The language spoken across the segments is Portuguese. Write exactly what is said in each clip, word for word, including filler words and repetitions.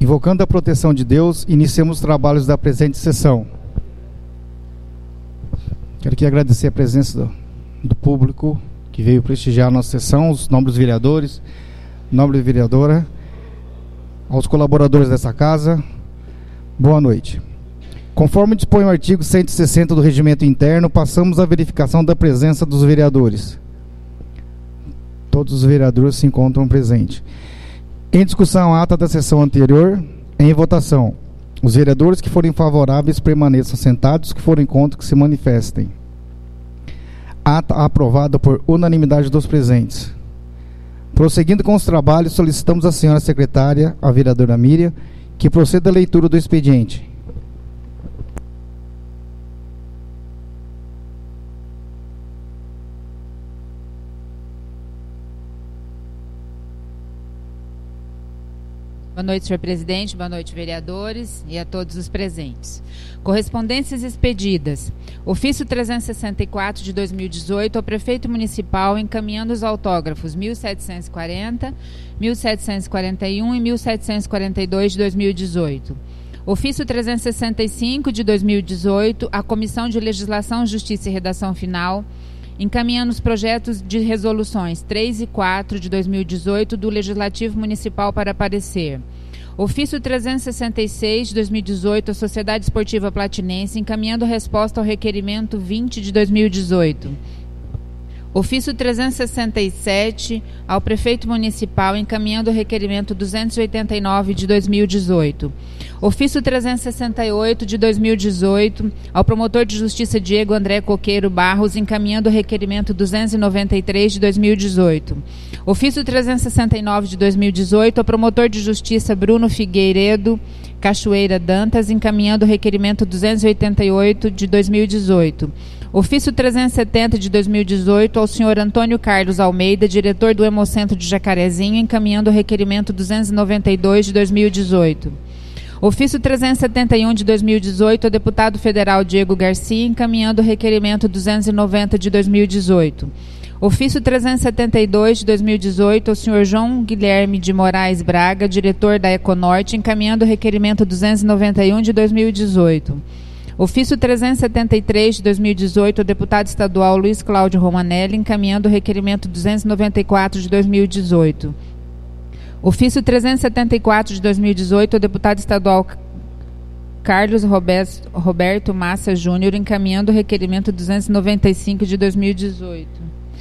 Invocando a proteção de Deus, iniciamos os trabalhos da presente sessão. Quero aqui agradecer a presença do, do público que veio prestigiar a nossa sessão, os nobres vereadores, nobre vereadora, aos colaboradores dessa casa. Boa noite. Conforme dispõe o artigo cento e sessenta do Regimento Interno, passamos à verificação da presença dos vereadores. Todos os vereadores se encontram presentes. Em discussão, a ata da sessão anterior, em votação. Os vereadores que forem favoráveis permaneçam sentados, os que forem contra que se manifestem. Ata aprovada por unanimidade dos presentes. Prosseguindo com os trabalhos, solicitamos à senhora secretária, a vereadora Miriam, que proceda à leitura do expediente. Boa noite, senhor presidente, boa noite, vereadores e a todos os presentes. Correspondências expedidas. Ofício trezentos e sessenta e quatro de dois mil e dezoito ao prefeito municipal encaminhando os autógrafos mil setecentos e quarenta, mil setecentos e quarenta e um e mil setecentos e quarenta e dois de dois mil e dezoito. Ofício trezentos e sessenta e cinco de dois mil e dezoito à Comissão de Legislação, Justiça e Redação Final, encaminhando os projetos de resoluções três e quatro de dois mil e dezoito do Legislativo Municipal para parecer. Ofício trezentos e sessenta e seis de dois mil e dezoito à Sociedade Esportiva Platinense, encaminhando resposta ao requerimento vinte de dois mil e dezoito. Ofício trezentos e sessenta e sete ao Prefeito Municipal, encaminhando o requerimento duzentos e oitenta e nove de dois mil e dezoito. Ofício trezentos e sessenta e oito de dois mil e dezoito ao Promotor de Justiça Diego André Coqueiro Barros, encaminhando o requerimento duzentos e noventa e três de dois mil e dezoito. Ofício trezentos e sessenta e nove de dois mil e dezoito ao Promotor de Justiça Bruno Figueiredo Cachoeira Dantas, encaminhando o requerimento duzentos e oitenta e oito de dois mil e dezoito. Ofício trezentos e setenta de dois mil e dezoito ao senhor Antônio Carlos Almeida, diretor do Hemocentro de Jacarezinho, encaminhando o requerimento duzentos e noventa e dois de dois mil e dezoito. Ofício trezentos e setenta e um de dois mil e dezoito ao deputado federal Diego Garcia, encaminhando o requerimento duzentos e noventa de dois mil e dezoito. Ofício trezentos e setenta e dois de dois mil e dezoito ao senhor João Guilherme de Moraes Braga, diretor da Econorte, encaminhando o requerimento duzentos e noventa e um de dois mil e dezoito. Ofício trezentos e setenta e três de dois mil e dezoito ao deputado estadual Luiz Cláudio Romanelli, encaminhando o requerimento duzentos e noventa e quatro de dois mil e dezoito. Ofício trezentos e setenta e quatro de dois mil e dezoito ao deputado estadual Carlos Roberto Massa Júnior, encaminhando o requerimento duzentos e noventa e cinco de dois mil e dezoito.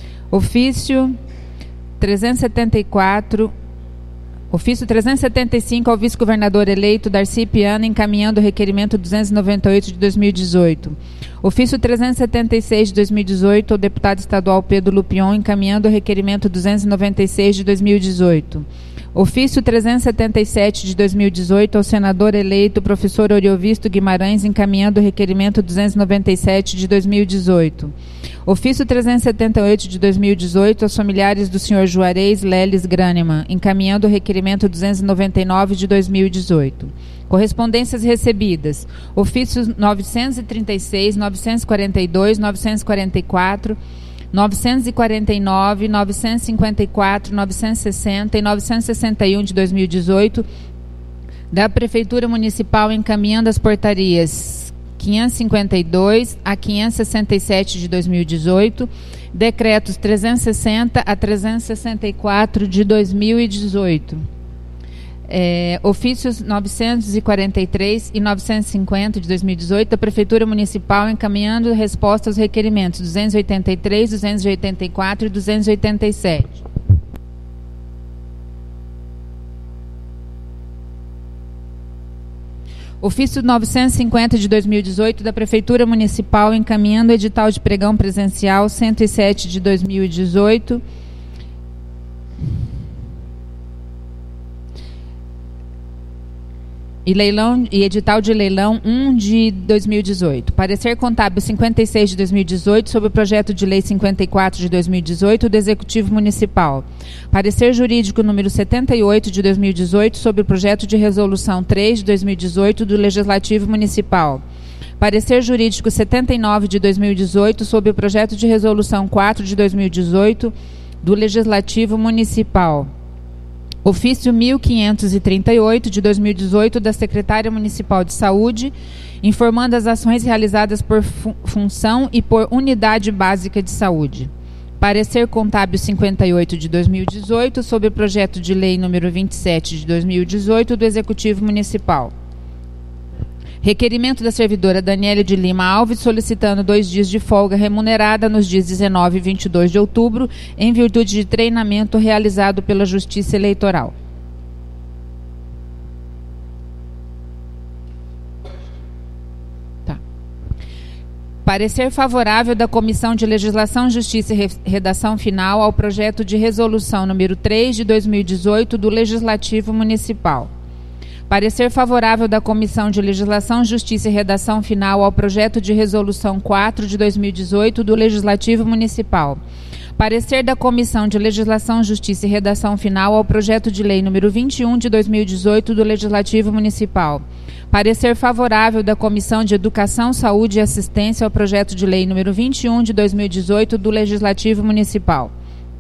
Ofício trezentos e setenta e quatro Ofício trezentos e setenta e cinco ao vice-governador eleito Darcy Piana, encaminhando o requerimento duzentos e noventa e oito de dois mil e dezoito. Ofício trezentos e setenta e seis de dois mil e dezoito ao deputado estadual Pedro Lupion, encaminhando o requerimento duzentos e noventa e seis de dois mil e dezoito. Ofício trezentos e setenta e sete de dois mil e dezoito ao senador eleito professor Oriovisto Guimarães, encaminhando o requerimento duzentos e noventa e sete de dois mil e dezoito. Ofício trezentos e setenta e oito de dois mil e dezoito aos familiares do senhor Juarez Leles Graneman, encaminhando o requerimento duzentos e noventa e nove de dois mil e dezoito. Correspondências recebidas. Ofícios novecentos e trinta e seis, novecentos e quarenta e dois, novecentos e quarenta e quatro, novecentos e quarenta e nove, novecentos e cinquenta e quatro, novecentos e sessenta e novecentos e sessenta e um de dois mil e dezoito, da Prefeitura Municipal, encaminhando as portarias quinhentos e cinquenta e dois a quinhentos e sessenta e sete de dois mil e dezoito, decretos trezentos e sessenta a trezentos e sessenta e quatro de dois mil e dezoito. É, ofícios novecentos e quarenta e três e novecentos e cinquenta de dois mil e dezoito da Prefeitura Municipal, encaminhando resposta aos requerimentos duzentos e oitenta e três, duzentos e oitenta e quatro e duzentos e oitenta e sete. Ofício novecentos e cinquenta de dois mil e dezoito da Prefeitura Municipal, encaminhando edital de pregão presencial cento e sete de dois mil e dezoito. E, leilão, e edital de leilão um de dois mil e dezoito. Parecer contábil cinquenta e seis de dois mil e dezoito sobre o projeto de lei cinquenta e quatro de dois mil e dezoito do Executivo Municipal. Parecer jurídico número setenta e oito de dois mil e dezoito sobre o projeto de resolução três de dois mil e dezoito do Legislativo Municipal. Parecer jurídico setenta e nove de dois mil e dezoito sobre o projeto de resolução quatro de dois mil e dezoito do Legislativo Municipal. Ofício mil quinhentos e trinta e oito, de dois mil e dezoito, da Secretária Municipal de Saúde, informando as ações realizadas por fu- função e por unidade básica de saúde. Parecer contábil cinquenta e oito, de dois mil e dezoito, sobre o projeto de lei número vinte e sete, de dois mil e dezoito, do Executivo Municipal. Requerimento da servidora Daniele de Lima Alves, solicitando dois dias de folga remunerada nos dias dezenove e vinte e dois de outubro, em virtude de treinamento realizado pela Justiça Eleitoral. Tá. Parecer favorável da Comissão de Legislação, Justiça e Redação Final ao projeto de resolução número três de dois mil e dezoito do Legislativo Municipal. Parecer favorável da Comissão de Legislação, Justiça e Redação Final ao projeto de resolução quatro de dois mil e dezoito do Legislativo Municipal. Parecer da Comissão de Legislação, Justiça e Redação Final ao projeto de lei número vinte e um de dois mil e dezoito do Legislativo Municipal. Parecer favorável da Comissão de Educação, Saúde e Assistência ao projeto de lei número vinte e um de dois mil e dezoito do Legislativo Municipal.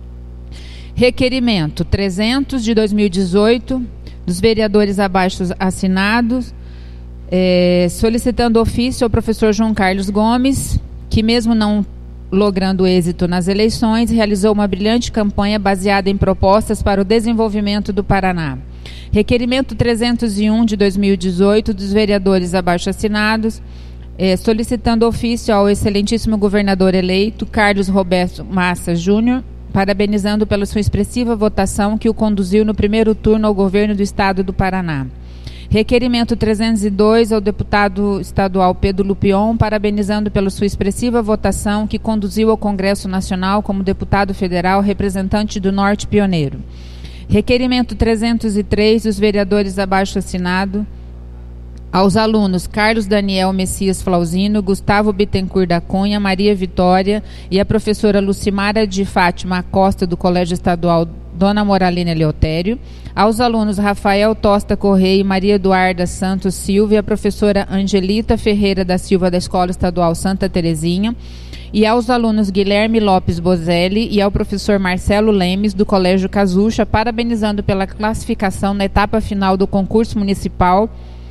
Requerimento trezentos de dois mil e dezoito dos vereadores abaixo assinados, é, solicitando ofício ao professor João Carlos Gomes, que mesmo não logrando êxito nas eleições, realizou uma brilhante campanha baseada em propostas para o desenvolvimento do Paraná. Requerimento trezentos e um de dois mil e dezoito dos vereadores abaixo assinados, é, solicitando ofício ao excelentíssimo governador eleito, Carlos Roberto Massa Júnior, parabenizando pela sua expressiva votação que o conduziu no primeiro turno ao governo do Estado do Paraná. Requerimento trezentos e dois ao deputado estadual Pedro Lupion, parabenizando pela sua expressiva votação que conduziu ao Congresso Nacional como deputado federal representante do Norte Pioneiro. Requerimento trezentos e três dos vereadores abaixo assinado aos alunos Carlos Daniel Messias Flauzino, Gustavo Bittencourt da Cunha, Maria Vitória e a professora Lucimara de Fátima Acosta, do Colégio Estadual Dona Moralina Eleutério, aos alunos Rafael Tosta Correia e Maria Eduarda Santos Silva e a professora Angelita Ferreira da Silva, da Escola Estadual Santa Terezinha, e aos alunos Guilherme Lopes Bozelli e ao professor Marcelo Lemes, do Colégio Casucha, parabenizando pela classificação na etapa final do concurso municipal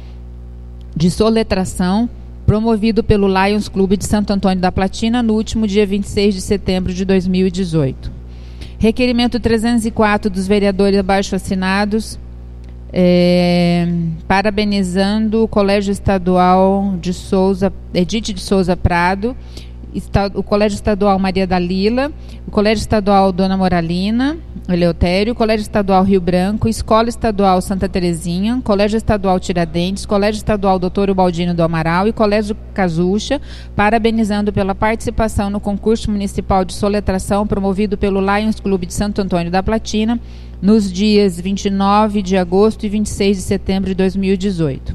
de soletração, promovido pelo Lions Clube de Santo Antônio da Platina no último dia vinte e seis de setembro de dois mil e dezoito. Requerimento trezentos e quatro dos vereadores abaixo assinados, é, parabenizando o Colégio Estadual de Souza, Edith de Souza Prado, o Colégio Estadual Maria da Lila, o Colégio Estadual Dona Moralina Eleutério, Colégio Estadual Rio Branco, Escola Estadual Santa Terezinha, Colégio Estadual Tiradentes, Colégio Estadual doutor Ubaldino do Amaral e Colégio Casucha, parabenizando pela participação no concurso municipal de soletração promovido pelo Lions Clube de Santo Antônio da Platina nos dias vinte e nove de agosto e vinte e seis de setembro de dois mil e dezoito.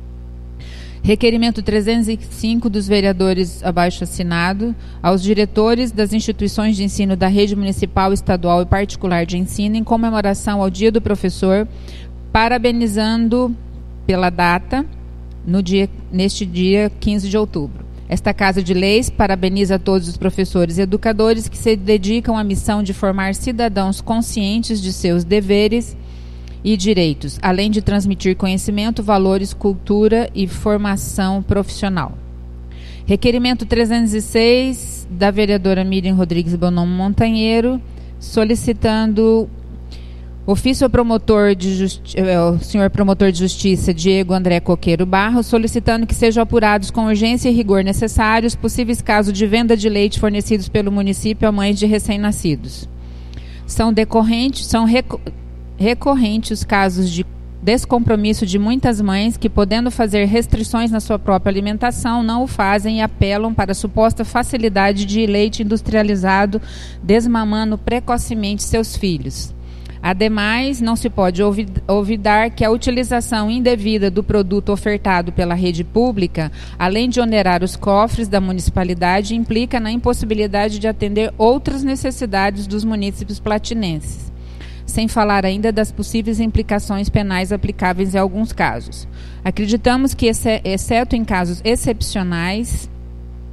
Requerimento trezentos e cinco dos vereadores abaixo assinado aos diretores das instituições de ensino da rede municipal, estadual e particular de ensino em comemoração ao Dia do Professor, parabenizando pela data no dia, neste dia quinze de outubro. Esta Casa de Leis parabeniza todos os professores e educadores que se dedicam à missão de formar cidadãos conscientes de seus deveres e direitos, além de transmitir conhecimento, valores, cultura e formação profissional. Requerimento trezentos e seis da vereadora Miriam Rodrigues Bonomo Montanheiro, solicitando ofício ao promotor de justi- ao senhor promotor de justiça Diego André Coqueiro Barros, solicitando que sejam apurados com urgência e rigor necessários possíveis casos de venda de leite fornecidos pelo município a mães de recém-nascidos. São decorrentes, são reco- recorrentes os casos de descompromisso de muitas mães que, podendo fazer restrições na sua própria alimentação, não o fazem e apelam para a suposta facilidade de leite industrializado, desmamando precocemente seus filhos. Ademais, não se pode olvidar que a utilização indevida do produto ofertado pela rede pública, além de onerar os cofres da municipalidade, implica na impossibilidade de atender outras necessidades dos munícipes platinenses, sem falar ainda das possíveis implicações penais aplicáveis em alguns casos. Acreditamos que, exceto em casos excepcionais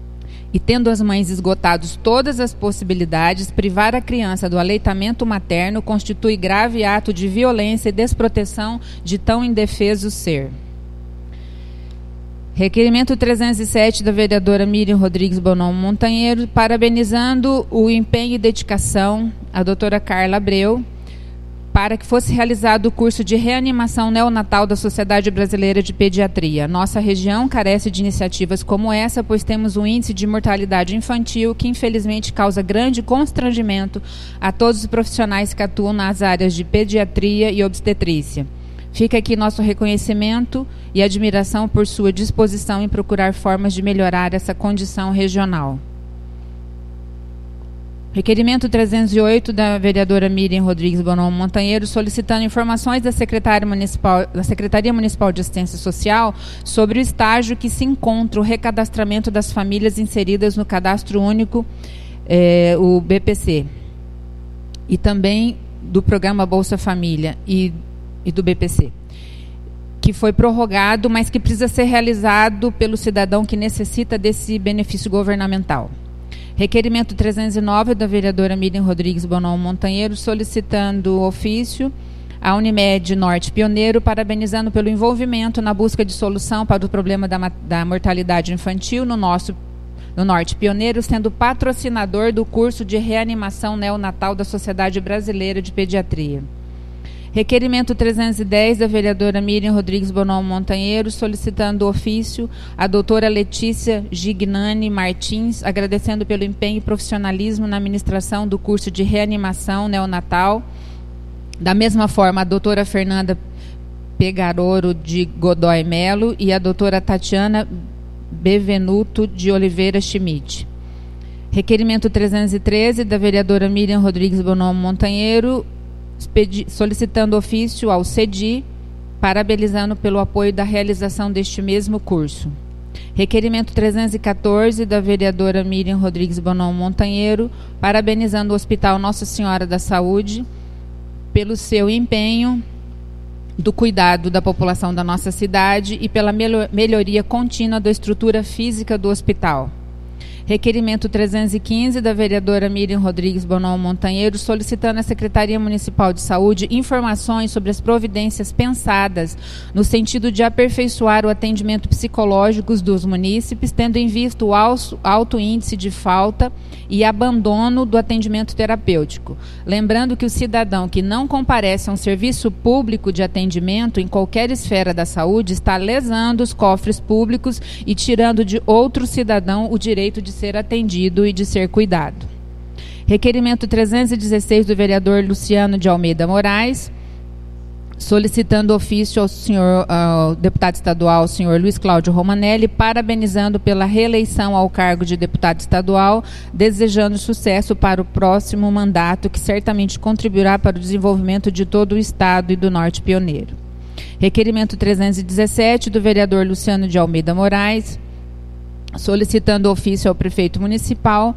e, tendo as mães esgotado todas as possibilidades, privar a criança do aleitamento materno constitui grave ato de violência e desproteção de tão indefeso ser. Requerimento trezentos e sete da vereadora Miriam Rodrigues Bonon Montanheiro, parabenizando o empenho e dedicação à doutora Carla Abreu para que fosse realizado o curso de reanimação neonatal da Sociedade Brasileira de Pediatria. Nossa região carece de iniciativas como essa, pois temos um índice de mortalidade infantil que, infelizmente, causa grande constrangimento a todos os profissionais que atuam nas áreas de pediatria e obstetrícia. Fica aqui nosso reconhecimento e admiração por sua disposição em procurar formas de melhorar essa condição regional. Requerimento trezentos e oito da vereadora Miriam Rodrigues Bonon Montanheiro, solicitando informações da Secretaria Municipal, da Secretaria Municipal de Assistência Social sobre o estágio que se encontra o recadastramento das famílias inseridas no Cadastro Único, eh, o B P C, e também do Programa Bolsa Família e, e do B P C, que foi prorrogado, mas que precisa ser realizado pelo cidadão que necessita desse benefício governamental. Requerimento trezentos e nove da vereadora Miriam Rodrigues Bonon Montanheiro, solicitando ofício à Unimed Norte Pioneiro, parabenizando pelo envolvimento na busca de solução para o problema da, da mortalidade infantil no nosso no Norte Pioneiro, sendo patrocinador do curso de reanimação neonatal da Sociedade Brasileira de Pediatria. Requerimento trezentos e dez da vereadora Miriam Rodrigues Bonon Montanheiro, solicitando ofício à doutora Letícia Gignani Martins, agradecendo pelo empenho e profissionalismo na administração do curso de reanimação neonatal. Da mesma forma, a doutora Fernanda Pegaroro de Godoy Melo e a doutora Tatiana Bevenuto de Oliveira Schmidt. Requerimento trezentos e treze da vereadora Miriam Rodrigues Bonon Montanheiro, solicitando ofício ao CEDI, parabenizando pelo apoio da realização deste mesmo curso. Requerimento trezentos e quatorze da vereadora Miriam Rodrigues Bonon Montanheiro, parabenizando o Hospital Nossa Senhora da Saúde pelo seu empenho do cuidado da população da nossa cidade e pela melhoria contínua da estrutura física do hospital. Requerimento trezentos e quinze da vereadora Miriam Rodrigues Bonon Montanheiro, solicitando à Secretaria Municipal de Saúde informações sobre as providências pensadas no sentido de aperfeiçoar o atendimento psicológico dos munícipes, tendo em vista o alto índice de falta e abandono do atendimento terapêutico. Lembrando que o cidadão que não comparece a um serviço público de atendimento em qualquer esfera da saúde está lesando os cofres públicos e tirando de outro cidadão o direito de ser atendido e de ser cuidado. Requerimento trezentos e dezesseis do vereador Luciano de Almeida Moraes, solicitando ofício ao senhor ao deputado estadual, senhor Luiz Cláudio Romanelli, parabenizando pela reeleição ao cargo de deputado estadual, desejando sucesso para o próximo mandato, que certamente contribuirá para o desenvolvimento de todo o estado e do Norte Pioneiro. Requerimento trezentos e dezessete do vereador Luciano de Almeida Moraes, solicitando ofício ao prefeito municipal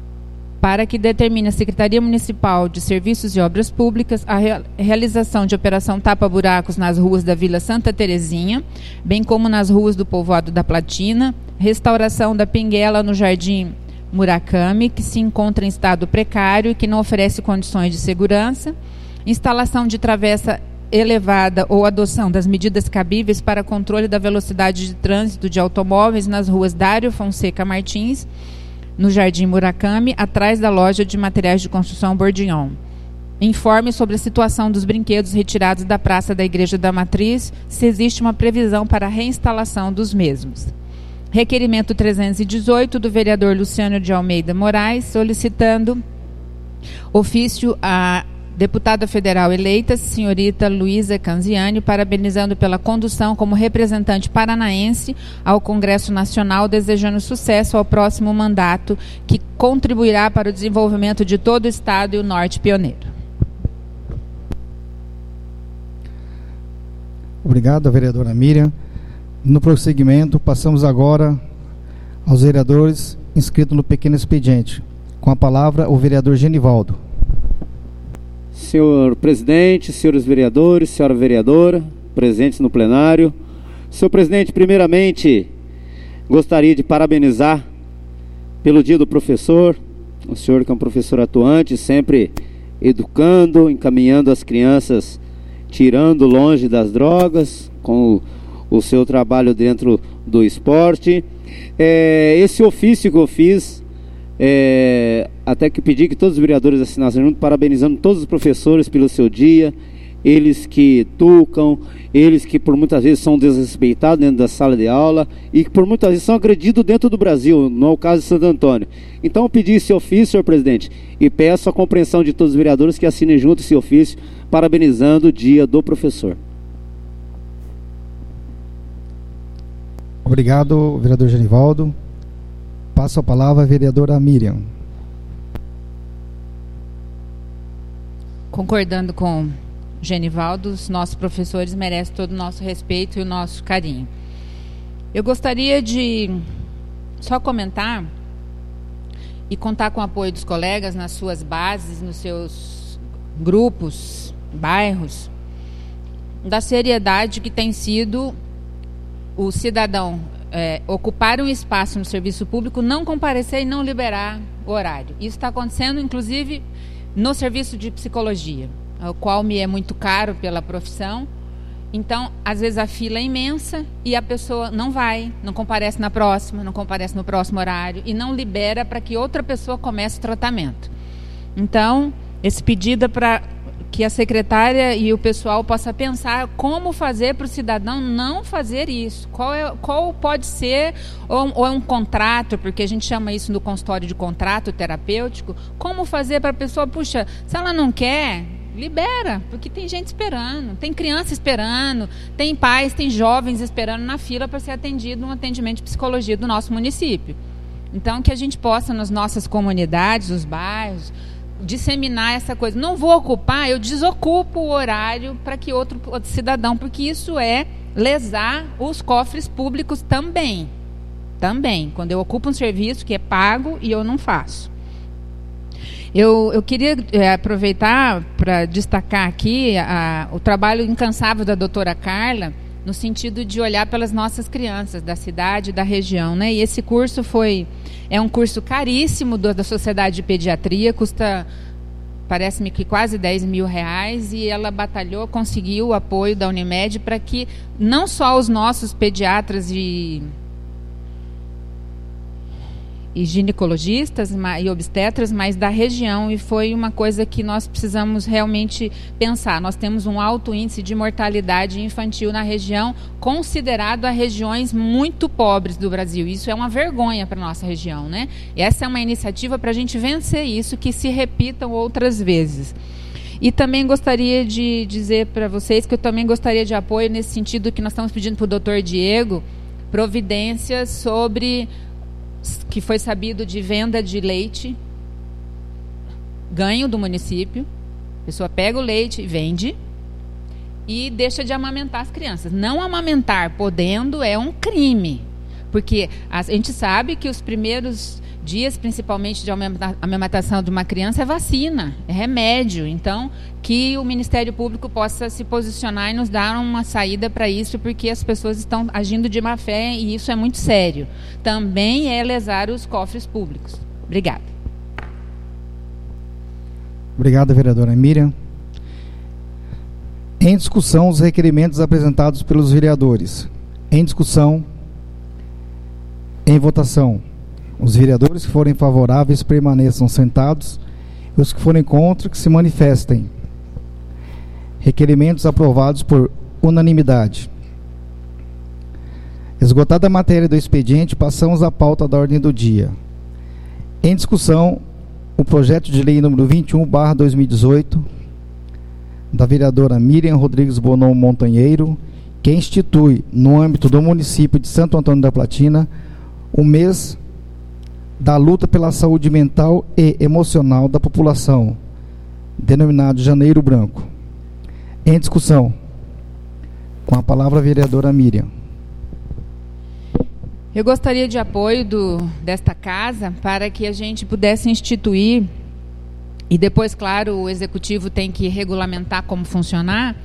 para que determine a Secretaria Municipal de Serviços e Obras Públicas a rea- realização de operação tapa-buracos nas ruas da Vila Santa Terezinha, bem como nas ruas do povoado da Platina, restauração da pinguela no Jardim Murakami, que se encontra em estado precário e que não oferece condições de segurança, instalação de travessa elevada ou adoção das medidas cabíveis para controle da velocidade de trânsito de automóveis nas ruas Dário Fonseca Martins, no Jardim Murakami, atrás da loja de materiais de construção Bourguignon. Informe sobre a situação dos brinquedos retirados da praça da Igreja da Matriz, se existe uma previsão para a reinstalação dos mesmos. Requerimento trezentos e dezoito do vereador Luciano de Almeida Moraes, solicitando ofício a deputada federal eleita, senhorita Luísa Canziani, parabenizando pela condução como representante paranaense ao Congresso Nacional, desejando sucesso ao próximo mandato, que contribuirá para o desenvolvimento de todo o Estado e o Norte Pioneiro. Obrigado, vereadora Miriam. No prosseguimento, passamos agora aos vereadores inscritos no pequeno expediente. Com a palavra, o vereador Genivaldo. Senhor presidente, senhores vereadores, senhora vereadora, presentes no plenário. Senhor presidente, primeiramente, gostaria de parabenizar pelo Dia do Professor. O senhor que é um professor atuante, sempre educando, encaminhando as crianças, tirando longe das drogas, com o, o seu trabalho dentro do esporte. É, esse ofício que eu fiz, é, até que pedi que todos os vereadores assinassem junto, parabenizando todos os professores pelo seu dia, eles que educam, eles que por muitas vezes são desrespeitados dentro da sala de aula e que por muitas vezes são agredidos dentro do Brasil, não é o caso de Santo Antônio. Então eu pedi esse ofício, senhor presidente, e peço a compreensão de todos os vereadores que assinem junto esse ofício, parabenizando o Dia do Professor. Obrigado, vereador Genivaldo. Passo a palavra à vereadora Miriam. Concordando com Genivaldo, os nossos professores merecem todo o nosso respeito e o nosso carinho. Eu gostaria de só comentar e contar com o apoio dos colegas nas suas bases, nos seus grupos, bairros, da seriedade que tem sido o cidadão é, ocupar um espaço no serviço público, não comparecer e não liberar o horário. Isso está acontecendo, inclusive, no serviço de psicologia, o qual me é muito caro pela profissão. Então, às vezes a fila é imensa e a pessoa não vai, não comparece na próxima, não comparece no próximo horário e não libera para que outra pessoa comece o tratamento. Então, esse pedido é para que a secretária e o pessoal possa pensar como fazer para o cidadão não fazer isso. Qual, é, qual pode ser, ou, ou é um contrato, porque a gente chama isso no consultório de contrato terapêutico, como fazer para a pessoa, puxa, se ela não quer, libera, porque tem gente esperando, tem criança esperando, tem pais, tem jovens esperando na fila para ser atendido um atendimento de psicologia do nosso município. Então, que a gente possa, nas nossas comunidades, os bairros, disseminar essa coisa. Não vou ocupar, eu desocupo o horário para que outro, outro cidadão, porque isso é lesar os cofres públicos também. Também, quando eu ocupo um serviço que é pago e eu não faço. Eu, eu queria é, aproveitar para destacar aqui a, o trabalho incansável da doutora Carla, no sentido de olhar pelas nossas crianças da cidade e da região, né? E esse curso foi, é um curso caríssimo do, da Sociedade de Pediatria, custa, parece-me que quase dez mil reais, e ela batalhou, conseguiu o apoio da Unimed para que não só os nossos pediatras e e ginecologistas e obstetras, mas da região, e foi uma coisa que nós precisamos realmente pensar. Nós temos um alto índice de mortalidade infantil na região, considerado a regiões muito pobres do Brasil. Isso é uma vergonha para a nossa região, né? E essa é uma iniciativa para a gente vencer isso, que se repitam outras vezes. E também gostaria de dizer para vocês que eu também gostaria de apoio nesse sentido que nós estamos pedindo para o doutor Diego, providências sobre... que foi sabido de venda de leite, ganho do município. A pessoa pega o leite e vende e deixa de amamentar as crianças. Não amamentar podendo é um crime, porque a gente sabe que os primeiros dias, principalmente de amamentação de uma criança, é vacina, é remédio. Então, que o Ministério Público possa se posicionar e nos dar uma saída para isso, porque as pessoas estão agindo de má fé e isso é muito sério. Também é lesar os cofres públicos. Obrigada. Obrigado, vereadora Miriam. Em discussão, os requerimentos apresentados pelos vereadores. Em discussão. Em votação. Os vereadores que forem favoráveis permaneçam sentados e os que forem contra que se manifestem. Requerimentos aprovados por unanimidade. Esgotada a matéria do expediente, passamos à pauta da ordem do dia. Em discussão, o projeto de lei número vinte e um barra dois mil e dezoito, da vereadora Miriam Rodrigues Bonon Montanheiro, que institui, no âmbito do município de Santo Antônio da Platina, o mês da luta pela saúde mental e emocional da população, denominado Janeiro Branco. Em discussão. Com a palavra a vereadora Miriam. Eu gostaria de apoio do, desta casa para que a gente pudesse instituir, e depois, claro, o executivo tem que regulamentar como funcionar,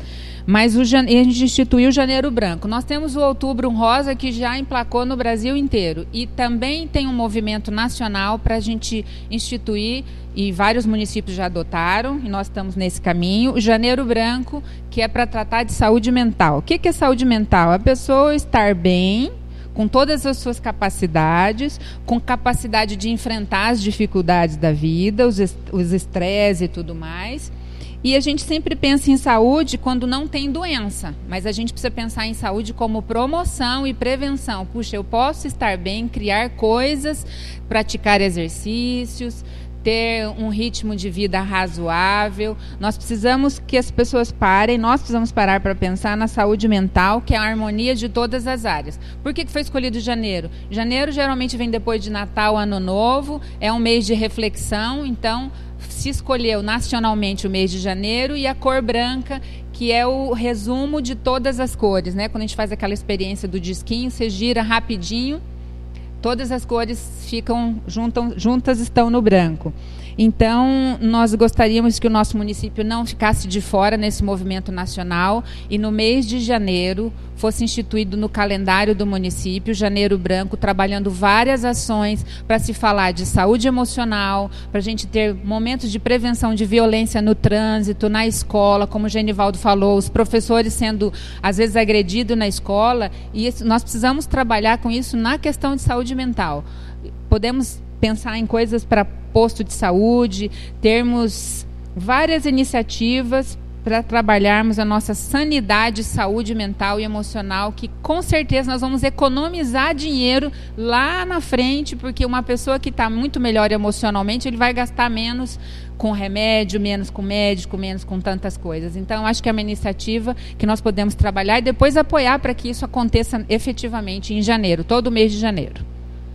Mas o jane... a gente instituiu o Janeiro Branco. Nós temos o Outubro Rosa, que já emplacou no Brasil inteiro. E também tem um movimento nacional para a gente instituir, e vários municípios já adotaram, e nós estamos nesse caminho, o Janeiro Branco, que é para tratar de saúde mental. O que, que é saúde mental? A pessoa estar bem, com todas as suas capacidades, com capacidade de enfrentar as dificuldades da vida, os estresses e tudo mais. E a gente sempre pensa em saúde quando não tem doença, mas a gente precisa pensar em saúde como promoção e prevenção. Puxa, eu posso estar bem, criar coisas, praticar exercícios, ter um ritmo de vida razoável. Nós precisamos que as pessoas parem, nós precisamos parar para pensar na saúde mental, que é a harmonia de todas as áreas. Por que que foi escolhido janeiro? Janeiro geralmente vem depois de Natal, Ano Novo, é um mês de reflexão, então se escolheu nacionalmente o mês de janeiro, e a cor branca, que é o resumo de todas as cores, né? Quando a gente faz aquela experiência do disquinho, você gira rapidinho, todas as cores ficam juntam, juntas, estão no branco. Então, nós gostaríamos que o nosso município não ficasse de fora nesse movimento nacional, e no mês de janeiro fosse instituído no calendário do município, Janeiro Branco, trabalhando várias ações para se falar de saúde emocional, para a gente ter momentos de prevenção de violência no trânsito, na escola, como o Genivaldo falou, os professores sendo, às vezes, agredidos na escola, e nós precisamos trabalhar com isso na questão de saúde mental. Podemos pensar em coisas para posto de saúde, termos várias iniciativas para trabalharmos a nossa sanidade, saúde mental e emocional, que com certeza nós vamos economizar dinheiro lá na frente, porque uma pessoa que está muito melhor emocionalmente, ele vai gastar menos com remédio, menos com médico, menos com tantas coisas. Então, acho que é uma iniciativa que nós podemos trabalhar e depois apoiar para que isso aconteça efetivamente em janeiro, todo mês de janeiro.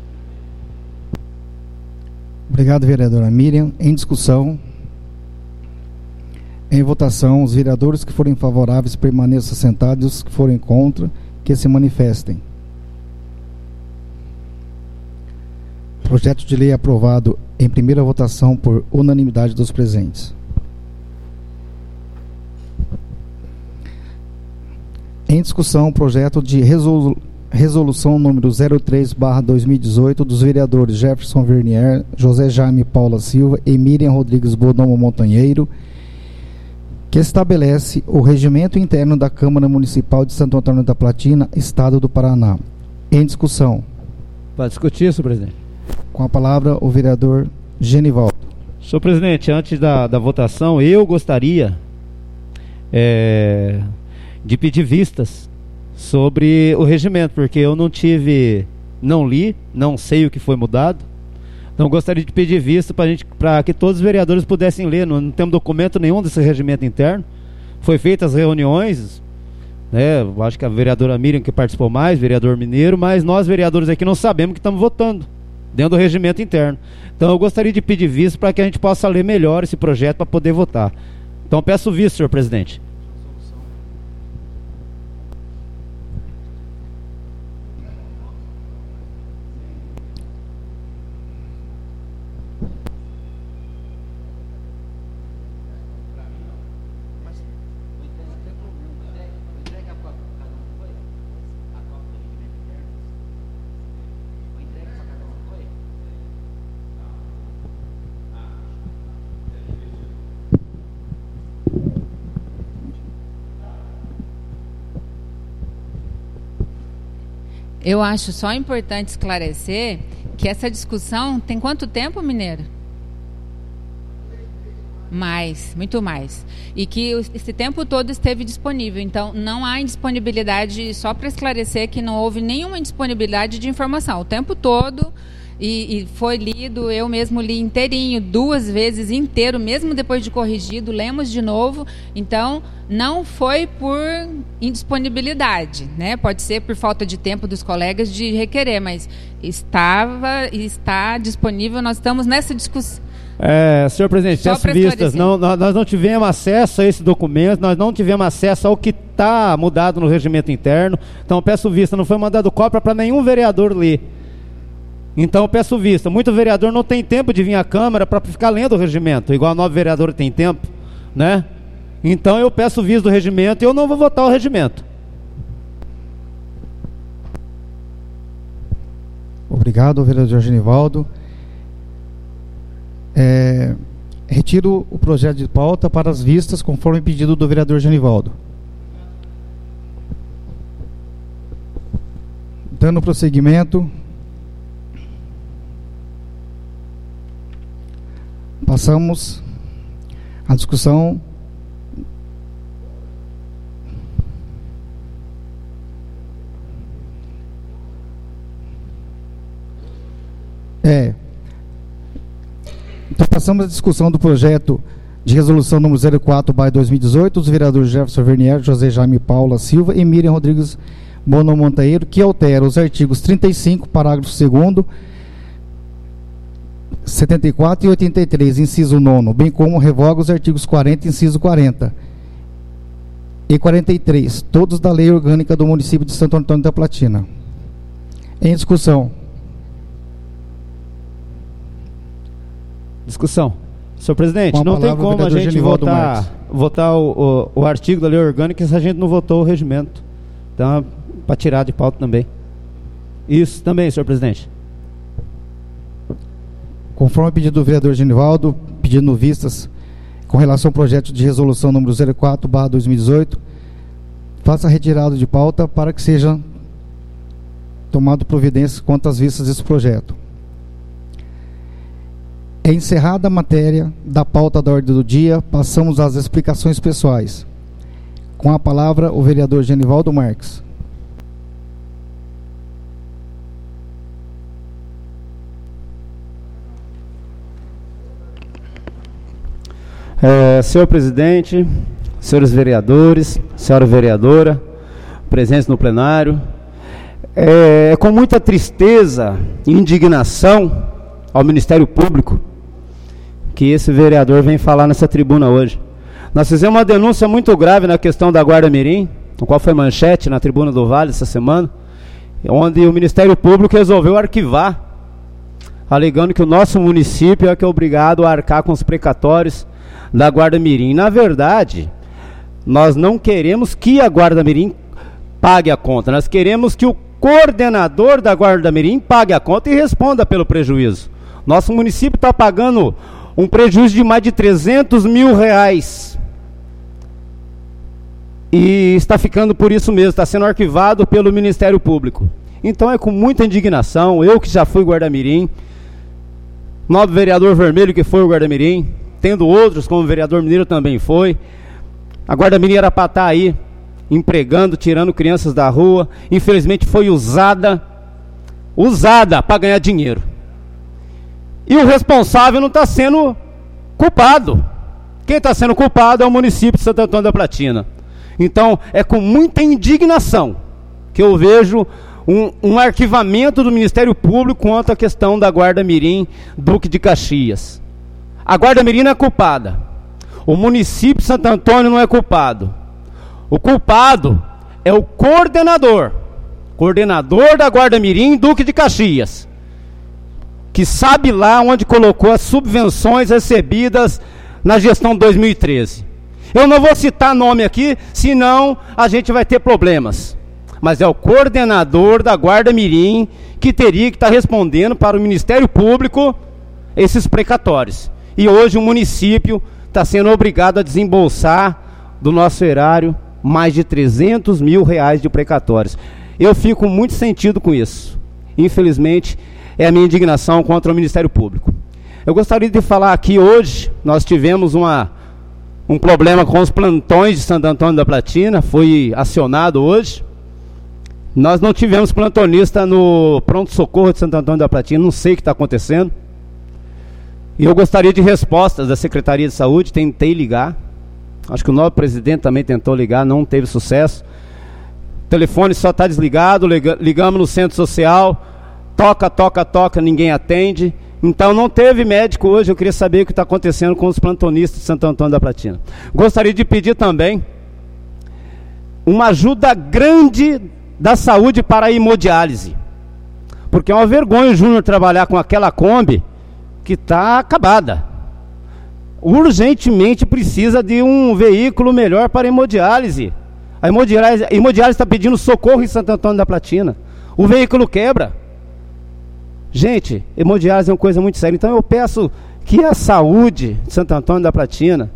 Obrigado, vereadora Miriam. Em discussão, em votação, os vereadores que forem favoráveis permaneçam sentados, e os que forem contra, que se manifestem. Projeto de lei aprovado em primeira votação por unanimidade dos presentes. Em discussão, projeto de resolução Resolução número zero três barra dois mil e dezoito dos vereadores Jefferson Vernier, José Jaime Paula Silva e Miriam Rodrigues Bonomo Montanheiro, que estabelece o regimento interno da Câmara Municipal de Santo Antônio da Platina, Estado do Paraná. Em discussão. Para discutir, senhor presidente. Com a palavra, o vereador Genivaldo. Senhor presidente, antes da, da votação, eu gostaria é, de pedir vistas sobre o regimento, porque eu não tive, não li, não sei o que foi mudado. Então gostaria de pedir vista para gente, para que todos os vereadores pudessem ler. Não, não temos documento nenhum desse regimento interno. Foi feitas as reuniões, né? Eu acho que a vereadora Miriam que participou mais, vereador Mineiro, mas nós vereadores aqui não sabemos que estamos votando dentro do regimento interno. Então eu gostaria de pedir vista para que a gente possa ler melhor esse projeto para poder votar. Então peço vista, senhor presidente. Eu acho só importante esclarecer que essa discussão tem quanto tempo, Mineiro? Mais, muito mais. E que esse tempo todo esteve disponível. Então, não há indisponibilidade, só para esclarecer que não houve nenhuma indisponibilidade de informação. O tempo todo, e, e foi lido, eu mesmo li inteirinho, duas vezes inteiro, mesmo depois de corrigido, lemos de novo. Então, não foi por indisponibilidade, né? Pode ser por falta de tempo dos colegas de requerer, mas estava e está disponível. Nós estamos nessa discussão. É, senhor presidente, peço vistas. Não, nós não tivemos acesso a esse documento, nós não tivemos acesso ao que está mudado no regimento interno. Então, peço vista. Não foi mandado cópia para nenhum vereador ler. Então, peço vista. Muito vereador não tem tempo de vir à Câmara para ficar lendo o regimento, igual a nova vereadora tem tempo, né? Então eu peço vista do regimento e eu não vou votar o regimento. Obrigado, vereador Genivaldo. É, retiro o projeto de pauta para as vistas, conforme pedido do vereador Genivaldo. Dando prosseguimento, passamos à discussão É. Então passamos à discussão do projeto de resolução número zero quatro barra dois mil e dezoito, dos vereadores Jefferson Vernier, José Jaime Paula Silva e Miriam Rodrigues Bono Monteiro, que altera os artigos trinta e cinco, parágrafo segundo, setenta e quatro e oitenta e três, inciso nono, bem como revoga os artigos quarenta, inciso quarenta e quarenta e três, todos da Lei Orgânica do Município de Santo Antônio da Platina. Em discussão. Discussão. Senhor presidente, Com a não tem palavra, como a vereador gente Genivaldo votar, votar o, o, o artigo da Lei Orgânica se a gente não votou o regimento. Então, para tirar de pauta também. Isso também, senhor presidente. Conforme o pedido do vereador Genivaldo, pedindo vistas com relação ao projeto de resolução número zero quatro barra dois mil e dezoito, faça a retirada de pauta para que seja tomado providências quanto às vistas desse projeto. É encerrada a matéria da pauta da ordem do dia, passamos às explicações pessoais. Com a palavra, o vereador Genivaldo Marques. É, senhor presidente, senhores vereadores, senhora vereadora, presentes no plenário, é, é com muita tristeza e indignação ao Ministério Público que esse vereador vem falar nessa tribuna hoje. Nós fizemos uma denúncia muito grave na questão da Guarda Mirim, no qual foi manchete na Tribuna do Vale essa semana, onde o Ministério Público resolveu arquivar, alegando que o nosso município é que é obrigado a arcar com os precatórios da Guarda Mirim. Na verdade, nós não queremos que a Guarda Mirim pague a conta, nós queremos que o coordenador da Guarda Mirim pague a conta e responda pelo prejuízo. Nosso município está pagando um prejuízo de mais de trezentos mil reais. E está ficando por isso mesmo, está sendo arquivado pelo Ministério Público. Então é com muita indignação, eu que já fui guarda-mirim, nobre vereador Vermelho que foi o guarda-mirim, tendo outros como o vereador Mineiro também foi. A guarda-mirim era para estar aí, empregando, tirando crianças da rua, infelizmente foi usada, usada para ganhar dinheiro. E o responsável não está sendo culpado. Quem está sendo culpado é o município de Santo Antônio da Platina. Então, é com muita indignação que eu vejo um, um arquivamento do Ministério Público quanto à questão da Guarda Mirim Duque de Caxias. A Guarda Mirim não é culpada. O município de Santo Antônio não é culpado. O culpado é o coordenador. Coordenador da Guarda Mirim Duque de Caxias, que sabe lá onde colocou as subvenções recebidas na gestão de dois mil e treze. Eu não vou citar nome aqui, senão a gente vai ter problemas. Mas é o coordenador da Guarda Mirim que teria que estar respondendo para o Ministério Público esses precatórios. E hoje o município está sendo obrigado a desembolsar do nosso erário mais de trezentos mil reais de precatórios. Eu fico muito sentido com isso. Infelizmente, é a minha indignação contra o Ministério Público. Eu gostaria de falar aqui hoje, nós tivemos uma, um problema com os plantões de Santo Antônio da Platina, foi acionado hoje. Nós não tivemos plantonista no pronto-socorro de Santo Antônio da Platina, não sei o que está acontecendo. E eu gostaria de respostas da Secretaria de Saúde, tentei ligar. Acho que o novo presidente também tentou ligar, não teve sucesso. O telefone só está desligado, ligamos no centro social, toca, toca, toca, ninguém atende. Então não teve médico hoje, eu queria saber o que está acontecendo com os plantonistas de Santo Antônio da Platina. Gostaria de pedir também uma ajuda grande da saúde para a hemodiálise. Porque é uma vergonha o Júnior trabalhar com aquela Kombi que está acabada. urgentemente precisa de um veículo melhor para hemodiálise. A hemodiálise está pedindo socorro em Santo Antônio da Platina. O veículo quebra. Gente, hemodiálise é uma coisa muito séria. Então eu peço que a saúde de Santo Antônio da Platina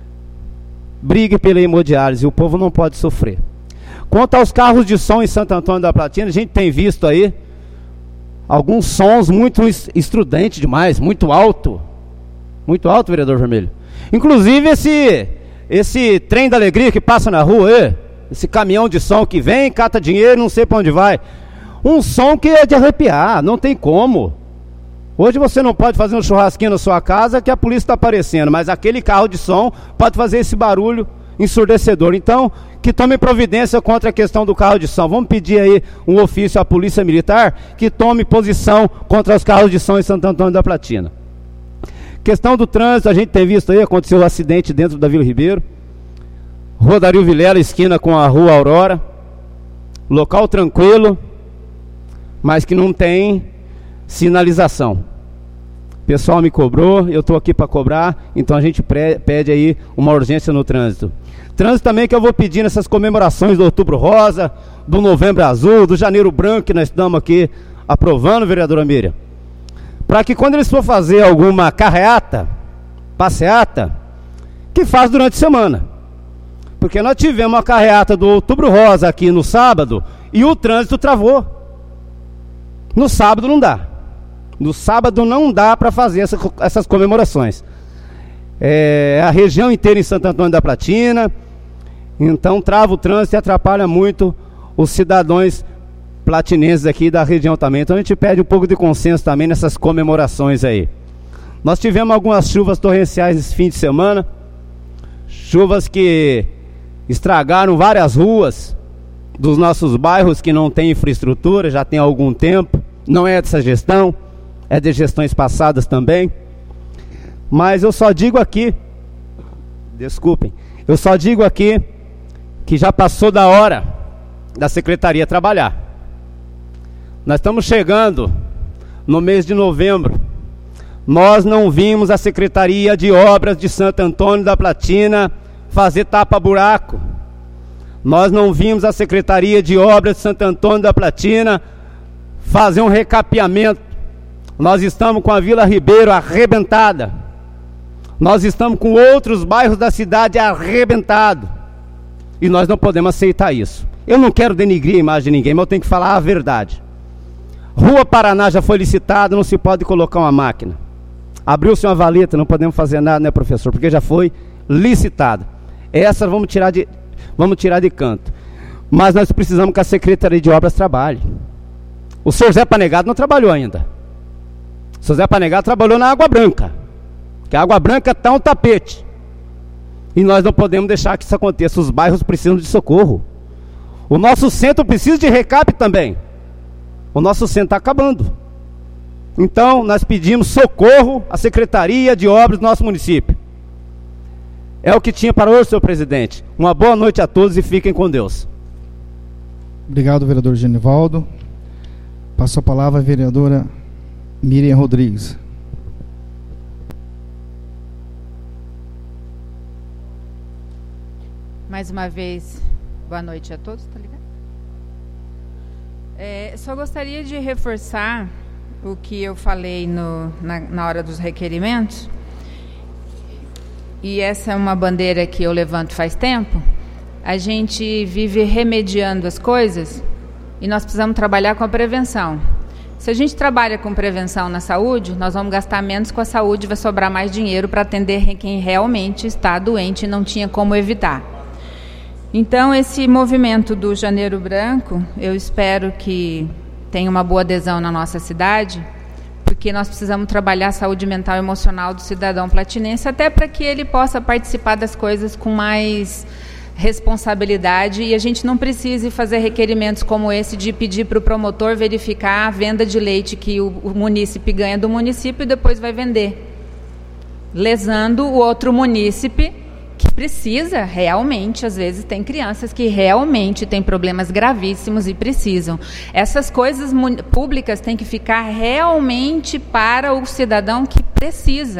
brigue pela hemodiálise. O povo não pode sofrer. Quanto aos carros de som em Santo Antônio da Platina, a gente tem visto aí alguns sons muito estridentes demais, muito alto. Muito alto, vereador Vermelho. Inclusive esse, esse trem da alegria que passa na rua, aí, esse caminhão de som que vem, cata dinheiro, não sei para onde vai. Um som que é de arrepiar, não tem como. Hoje você não pode fazer um churrasquinho na sua casa que a polícia está aparecendo, mas aquele carro de som pode fazer esse barulho ensurdecedor. Então, que tome providência contra a questão do carro de som. Vamos pedir aí um ofício à Polícia Militar que tome posição contra os carros de som em Santo Antônio da Platina. Questão do trânsito, a gente tem visto aí, aconteceu um acidente dentro da Vila Ribeiro. Rua Dario Vilela, esquina com a Rua Aurora. Local tranquilo, mas que não tem sinalização. O pessoal me cobrou, eu estou aqui para cobrar, então a gente pede aí uma urgência no trânsito. Trânsito também que eu vou pedir nessas comemorações do Outubro Rosa, do Novembro Azul, do Janeiro Branco, que nós estamos aqui aprovando, vereadora Miriam. Para que quando eles for fazer alguma carreata, passeata, que faz durante a semana. Porque nós tivemos uma carreata do Outubro Rosa aqui no sábado e o trânsito travou. No sábado não dá. No sábado não dá para fazer essa, essas comemorações. É a região inteira em Santo Antônio da Platina, então trava o trânsito e atrapalha muito os cidadãos platinenses aqui da região também. Então a gente pede um pouco de consenso também nessas comemorações aí. Nós tivemos algumas chuvas torrenciais esse fim de semana, chuvas que estragaram várias ruas dos nossos bairros que não tem infraestrutura, já tem algum tempo. Não é dessa gestão, é de gestões passadas também. Mas eu só digo aqui, desculpem, eu só digo aqui que já passou da hora da secretaria trabalhar. Nós estamos chegando no mês de novembro. Nós não vimos a Secretaria de Obras de Santo Antônio da Platina fazer tapa-buraco. Nós não vimos a Secretaria de Obras de Santo Antônio da Platina fazer um recapeamento. Nós estamos com a Vila Ribeiro arrebentada. Nós estamos com outros bairros da cidade arrebentados. E nós não podemos aceitar isso. Eu não quero denigrir a imagem de ninguém, mas eu tenho que falar a verdade. Rua Paraná já foi licitada, não se pode colocar uma máquina. Abriu-se uma valeta, não podemos fazer nada, né, professor? Porque já foi licitada. Essa vamos tirar de, vamos tirar de canto. Mas nós precisamos que a Secretaria de Obras trabalhe. O senhor Zé Panegado não trabalhou ainda. O senhor Zé Panegado trabalhou na Água Branca. Que a Água Branca está um tapete. E nós não podemos deixar que isso aconteça. Os bairros precisam de socorro. O nosso centro precisa de recap também. O nosso centro está acabando. Então, nós pedimos socorro à Secretaria de Obras do nosso município. É o que tinha para hoje, senhor presidente. Uma boa noite a todos e fiquem com Deus. Obrigado, vereador Genivaldo. Passo a palavra à vereadora Miriam Rodrigues. Mais uma vez, boa noite a todos, tá ligado? É, só gostaria de reforçar o que eu falei no, na, na hora dos requerimentos, e essa é uma bandeira que eu levanto faz tempo. A gente vive remediando as coisas e nós precisamos trabalhar com a prevenção. Se a gente trabalha com prevenção na saúde, nós vamos gastar menos com a saúde, vai sobrar mais dinheiro para atender quem realmente está doente e não tinha como evitar. Então, esse movimento do Janeiro Branco, eu espero que tenha uma boa adesão na nossa cidade, porque nós precisamos trabalhar a saúde mental e emocional do cidadão platinense, até para que ele possa participar das coisas com mais responsabilidade e a gente não precise fazer requerimentos como esse de pedir para o promotor verificar a venda de leite que o, o munícipe ganha do município e depois vai vender, lesando o outro munícipe que precisa realmente. Às vezes tem crianças que realmente têm problemas gravíssimos e precisam. Essas coisas públicas têm que ficar realmente para o cidadão que precisa.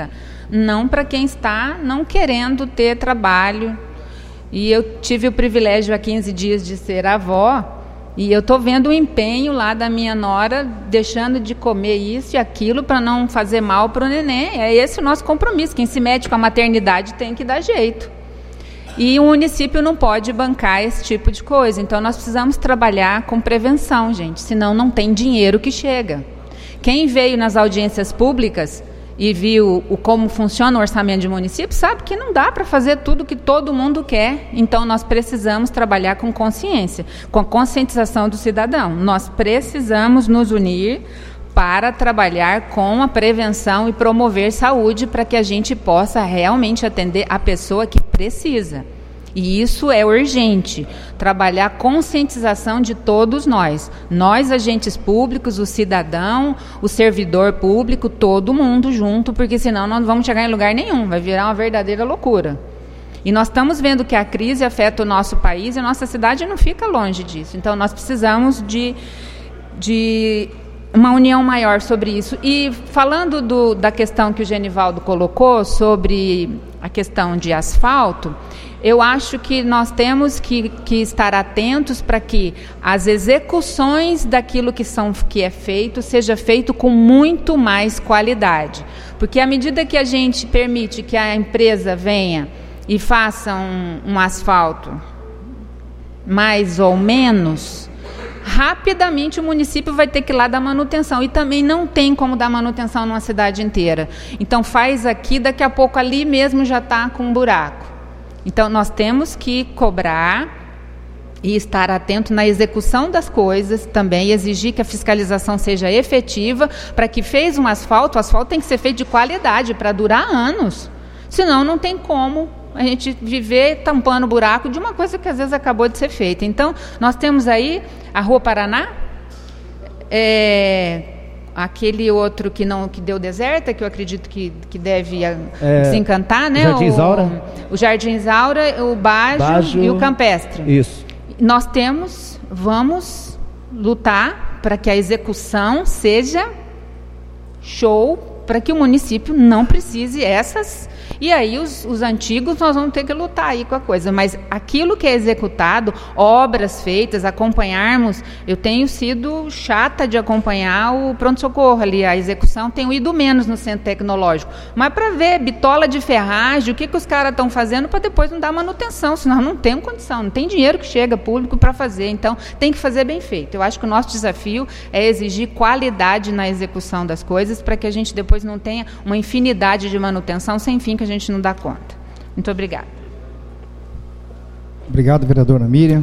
não para quem está não querendo ter trabalho. E eu tive o privilégio há quinze dias de ser avó, e eu estou vendo o empenho lá da minha nora, deixando de comer isso e aquilo para não fazer mal para o neném. É esse o nosso compromisso. Quem se mete com a maternidade tem que dar jeito. E o município não pode bancar esse tipo de coisa. Então, nós precisamos trabalhar com prevenção, gente, senão não tem dinheiro que chega. Quem veio nas audiências públicas e viu o, como funciona o orçamento de município, sabe que não dá para fazer tudo que todo mundo quer. Então, nós precisamos trabalhar com consciência, com a conscientização do cidadão. Nós precisamos nos unir para trabalhar com a prevenção e promover saúde para que a gente possa realmente atender a pessoa que precisa. E isso é urgente, trabalhar a conscientização de todos nós. Nós, agentes públicos, o cidadão, o servidor público, todo mundo junto, porque senão não vamos chegar em lugar nenhum, vai virar uma verdadeira loucura. E nós estamos vendo que a crise afeta o nosso país e a nossa cidade não fica longe disso. Então, nós precisamos de, de uma união maior sobre isso. E falando do, da questão que o Genivaldo colocou sobre a questão de asfalto, eu acho que nós temos que, que estar atentos para que as execuções daquilo que, são, que é feito seja feito com muito mais qualidade. Porque à medida que a gente permite que a empresa venha e faça um, um asfalto mais ou menos, rapidamente o município vai ter que ir lá dar manutenção. E também não tem como dar manutenção numa cidade inteira. Então faz aqui, daqui a pouco ali mesmo já está com um buraco. Então, nós temos que cobrar e estar atento na execução das coisas, também exigir que a fiscalização seja efetiva, para que fez um asfalto, o asfalto tem que ser feito de qualidade, para durar anos. Senão, não tem como a gente viver tampando buraco de uma coisa que às vezes acabou de ser feita. Então, nós temos aí a Rua Paraná, é... aquele outro que não que deu deserta, que eu acredito que, que deve é, desencantar, né? Jardim Isaura. O, o Jardim Isaura, o Bajo, Bajo e o Campestre. Isso. Nós temos, vamos lutar para que a execução seja show, para que o município não precise essas. E aí os, os antigos nós vamos ter que lutar aí com a coisa, mas aquilo que é executado, obras feitas, acompanharmos, eu tenho sido chata de acompanhar o pronto-socorro ali, a execução, tenho ido menos no centro tecnológico, mas para ver bitola de ferragem, o que, que os caras estão fazendo para depois não dar manutenção, senão não tem condição, não tem dinheiro que chega público para fazer, então tem que fazer bem feito. Eu acho que o nosso desafio é exigir qualidade na execução das coisas para que a gente depois não tenha uma infinidade de manutenção sem fim que a gente não dá conta. Muito obrigada. Obrigado, vereadora Miriam.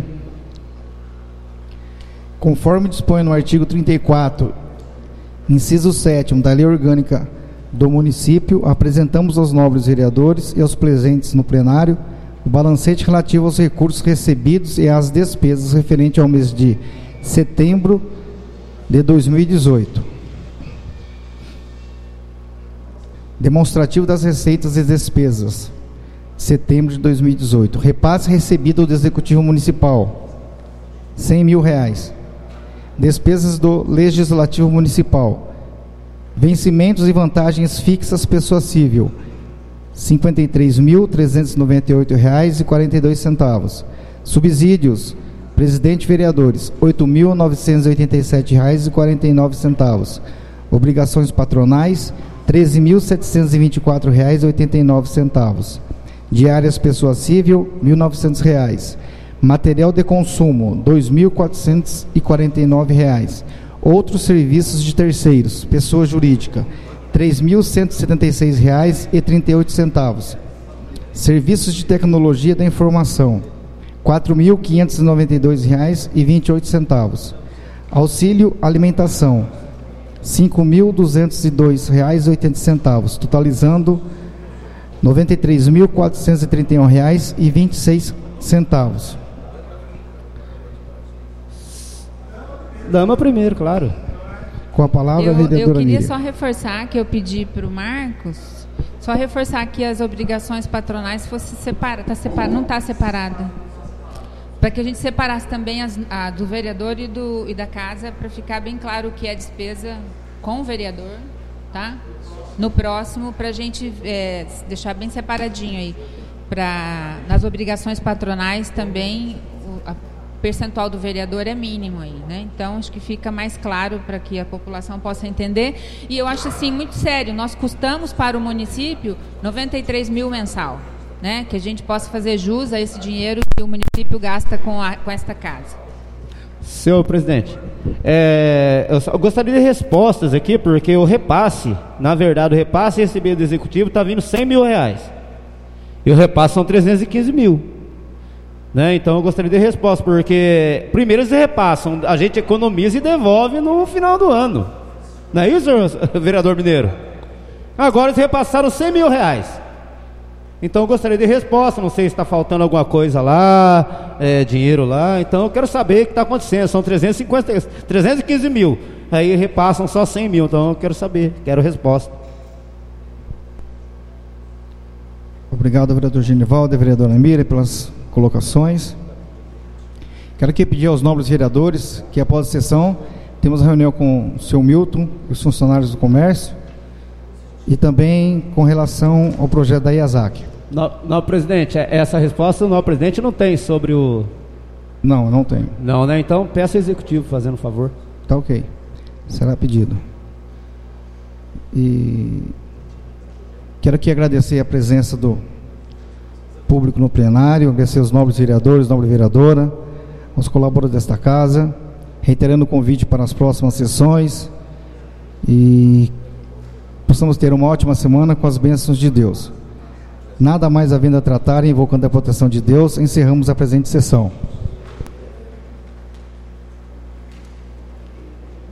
Conforme dispõe no artigo trinta e quatro, inciso sétimo da Lei Orgânica do Município, apresentamos aos nobres vereadores e aos presentes no plenário o balancete relativo aos recursos recebidos e às despesas referente ao mês de setembro de dois mil e dezoito. Demonstrativo das receitas e despesas, setembro de dois mil e dezoito. Repasse recebido do Executivo Municipal, cem mil reais. Despesas do Legislativo Municipal. Vencimentos e vantagens fixas pessoa civil, cinquenta e três mil trezentos e noventa e oito reais e quarenta e dois centavos. Subsídios, presidente e vereadores, oito mil novecentos e oitenta e sete reais e quarenta e nove centavos. Obrigações patronais, treze mil setecentos e vinte e quatro reais e oitenta e nove centavos. Diárias pessoa civil, mil e novecentos reais. Material de consumo, dois mil quatrocentos e quarenta e nove reais. Outros serviços de terceiros, pessoa jurídica, três mil cento e setenta e seis reais e trinta e oito centavos. Serviços de tecnologia da informação, quatro mil quinhentos e noventa e dois reais e vinte e oito centavos. Auxílio alimentação, cinco mil duzentos e dois reais e oitenta centavos, totalizando noventa e três mil quatrocentos e trinta e um reais e vinte e seis centavos. Dama primeiro, claro. Com a palavra, eu, a vereadora Eu queria Miriam. só reforçar que eu pedi para o Marcos, só reforçar que as obrigações patronais fosse separa, tá separa, não está separada. Para que a gente separasse também as, a do vereador e, do, e da casa, para ficar bem claro o que é despesa com o vereador tá? No próximo, para a gente é, deixar bem separadinho aí, pra, nas obrigações patronais também, o a percentual do vereador é mínimo aí, né? Então, acho que fica mais claro para que a população possa entender. E eu acho, assim, muito sério, nós custamos para o município noventa e três mil mensal, né? Que a gente possa fazer jus a esse dinheiro que o município gasta com, a, com esta casa. Senhor presidente, é, eu, só, eu gostaria de respostas aqui, porque o repasse, na verdade, o repasse recebido do executivo está vindo cem mil reais. E o repasse são trezentos e quinze mil. Né? Então eu gostaria de resposta, porque primeiro eles repassam, a gente economiza e devolve no final do ano. Não é isso, vereador Mineiro? Agora eles repassaram cem mil reais. Então eu gostaria de resposta, não sei se está faltando alguma coisa lá, é, dinheiro lá, então eu quero saber o que está acontecendo. São trezentos e cinquenta, trezentos e quinze mil, aí repassam só cem mil, então eu quero saber, quero resposta. Obrigado, vereador Genivaldo e vereadora Mira, pelas colocações. Quero aqui pedir aos nobres vereadores que após a sessão temos a reunião com o senhor Milton e os funcionários do comércio e também com relação ao projeto da IASAC. Não, não, presidente, essa resposta o nosso presidente não tem sobre o... Não, não tem. Não, né? Então peço ao executivo fazendo um favor. Tá ok. Será pedido. E quero aqui agradecer a presença do público no plenário, agradecer aos nobres vereadores, nobre vereadora, aos colaboradores desta casa, reiterando o convite para as próximas sessões e possamos ter uma ótima semana com as bênçãos de Deus. Nada mais havendo a tratar, invocando a proteção de Deus, encerramos a presente sessão.